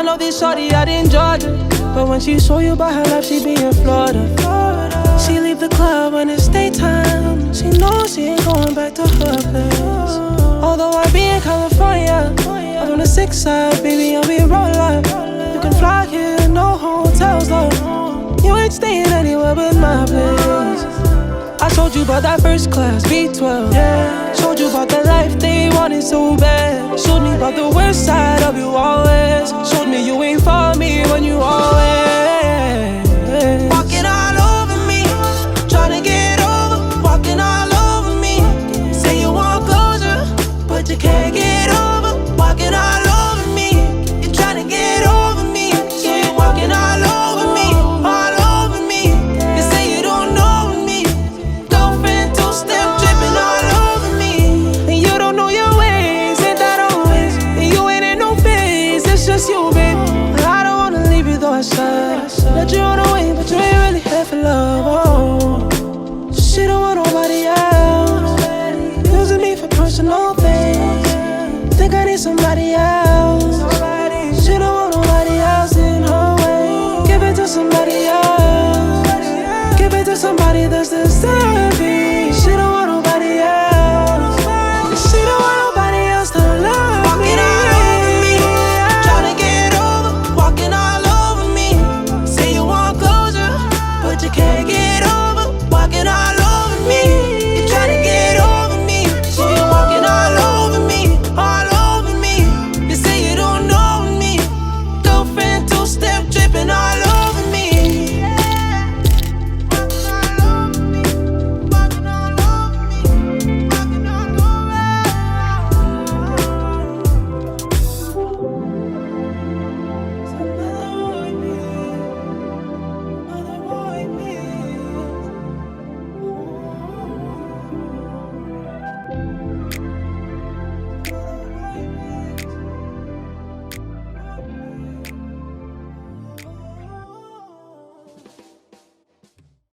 know this shorty out in Georgia, but when she show you about her life, she be in Florida. She leave the club when it's daytime. She knows she ain't going back to her place. Although I be in California, I'm on the 6th side, baby, I'll be rollin'. You can fly here, no hotels though. You ain't staying anywhere but my place. I told you about that first class V12, yeah. Showed you about the life they wanted so bad. Showed me about the worst side of you always. Showed me you ain't for me when you always walking all over me, trying to get over. Walking all over me, say you want closure, but you can't get over. Walking all over me, you're trying to get over me. Yeah, you're walking all over me, all over me. You say you don't know me, girlfriend two-step dripping all over me. And you don't know your ways, ain't that always? And you ain't in no phase, it's just you, baby. I don't wanna leave you though I should. Let you on the way, but you ain't really here for love, oh. She don't want nobody else, using me for personal things. Think I need somebody else. She don't want nobody else in her way. Give it to somebody else. Give it to somebody that's deserving.